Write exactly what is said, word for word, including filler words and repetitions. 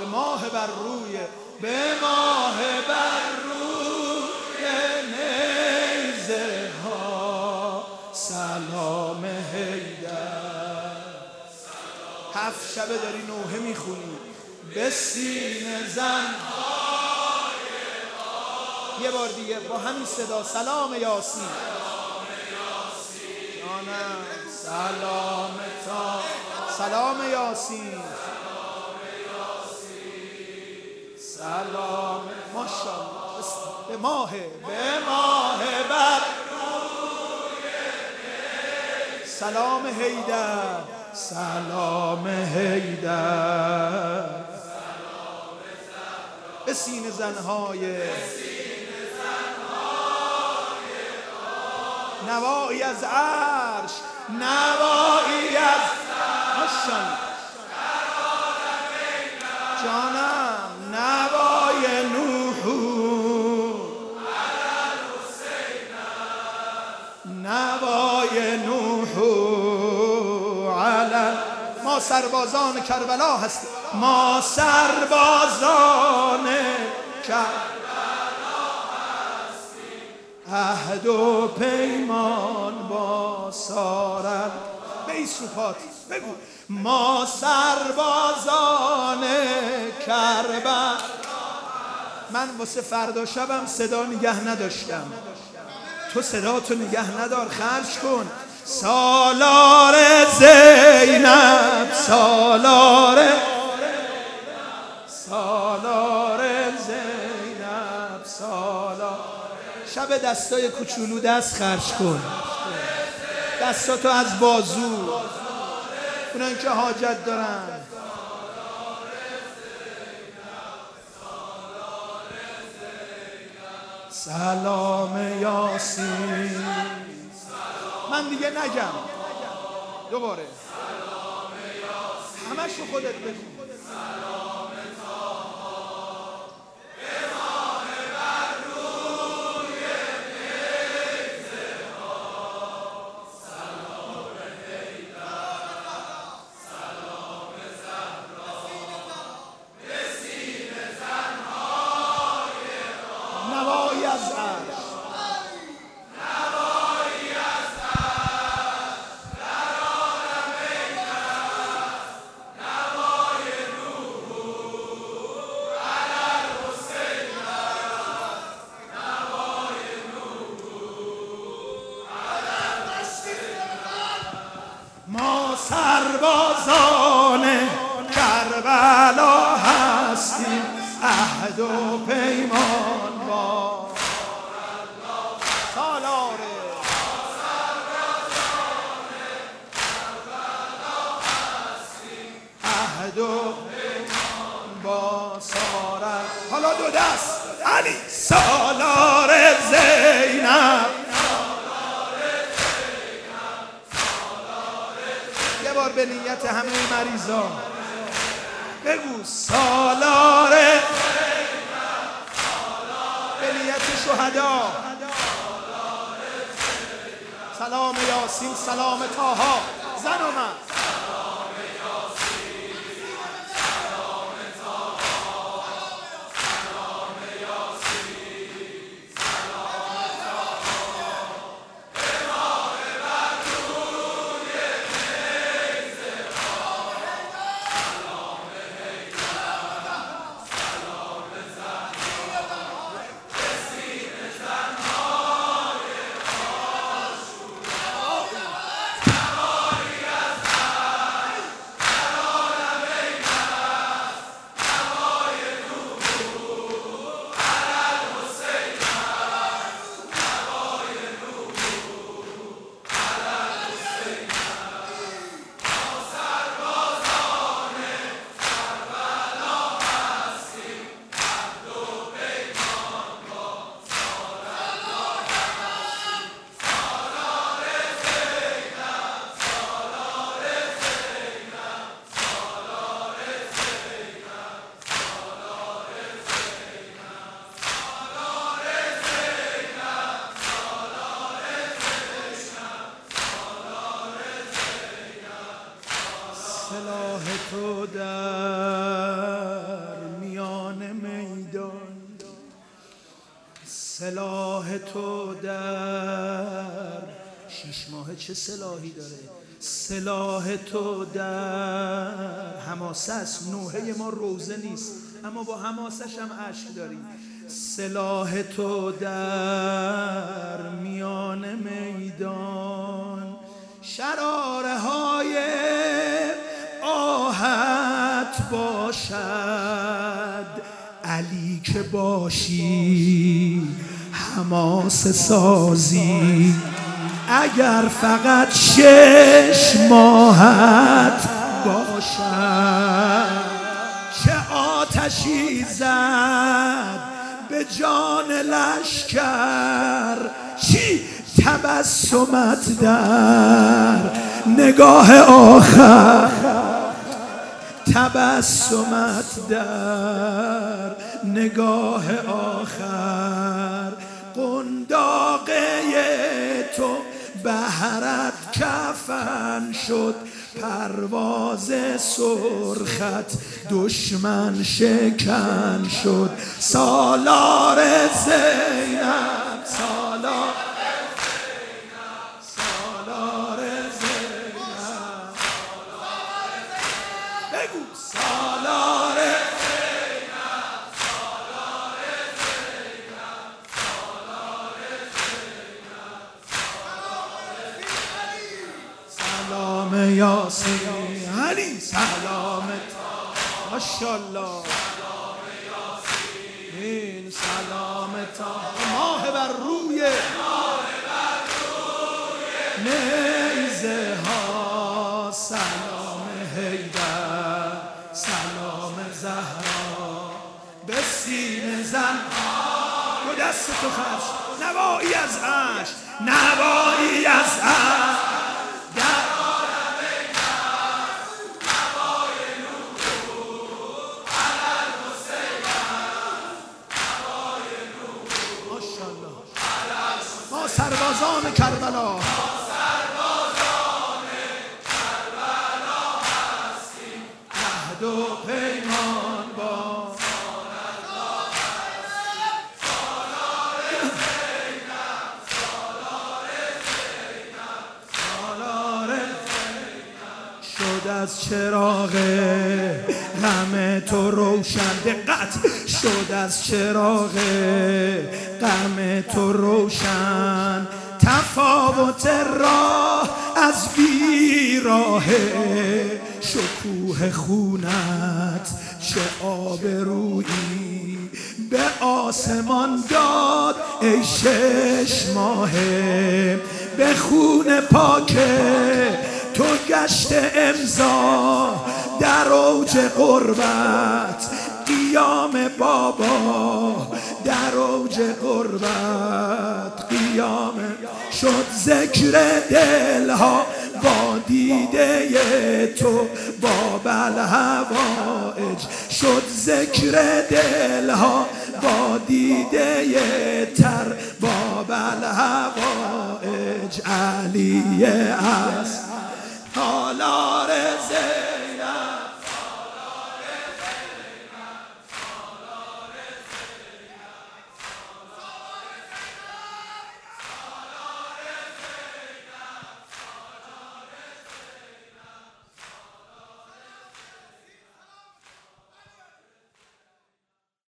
به ماه بر روی به ماه بر روی نیزه ها سلام حیدر. هفت شبه داری نوحه میخونی به سینه زن. یه بار دیگه با همین صدا سلام یاسین جانم سلام تا سلام یاسین سلام ماشاءالله به ماه به ماه بر سلام حیدر سلام حیدر به سینه زنهای نوایی از عرش نوایی از ماشاءالله جانم نوای نوح نوای نوح علی ما سربازان کربلا هستیم ما سربازان کربلا هستیم عهد و پیمان با سارن به این سوپات بگو ما سربازان کربلا. من واسه فردا شبم صدا نگه نداشتم تو صدا تو نگه ندار خرج کن. سالار زینب سالار سالار زینب سالار شب دستای کوچولو دست خرج کن دستاتو از بازو اونایی که حاجت دارن سلام یاسین. من دیگه نگم دوباره همشو خودت بگو. نوایی از عرش نوایی از عرش در عالم ایدر نوای نوح علی الحسین نوای نوح علی الحسین. ما سربازان کربلا هستیم عهد و پیمان با سالار عهد و پیمان با سارن. حالا دو دست علی سالار زینب یه بار به نیت همه مریضان بگو سالار به نیت شهدا سلام یاسین سلام طاها زن و من سلاح تو در سلاح تو در شیش ماه چه سلاحی داره؟ سلاح تو در حماسه است. نوحه ما روزه نیست اما با حماسش هم عشق داریم. سلاح تو در میان میدان، شراره های آهت باشد. علی که باشی حماس سازی، اگر فقط شش ماهت باشد. چه آتشی زد به جان لشکر، چی تبسمت در نگاه آخر، تبسمت در نگاه آخر. قنداقه تو بهرت کفن شد، پرواز سرخت دشمن شکن شد. سالار زینب، سالار سالار زینب، بگو سالار زینب، سالار زینب، سالار زینب. سلام یاسین علی، سلامت ماشاءالله. سلام یاسین، سلامت ماه بر روی نیزه ها. سلام حیدر، سلام زهرا، به سینه زن. دو دست تو خرش، نوایی از عشق، نوایی از عشق. ما سربازان کربلا، سربازان کربلا هستیم، عهد و پیمان با سالار زینب، سالار زینب، سالار زینب. شد از چراغ غم تو روشن، دقت، شد از چراغ غم تو روشن. تفاوت راه از بیراه، شکوه خونت چه آبرویی به آسمان داد ای شش ماهه. به خون پاک تو گشت امضا در اوج قربت، قیام بابا در اوج قربت، قیام شد ذکر دلها با دیده تو باب الهوائج. شد ذکر دلها با دیده تر باب الهوائج. علی از تالار زینب.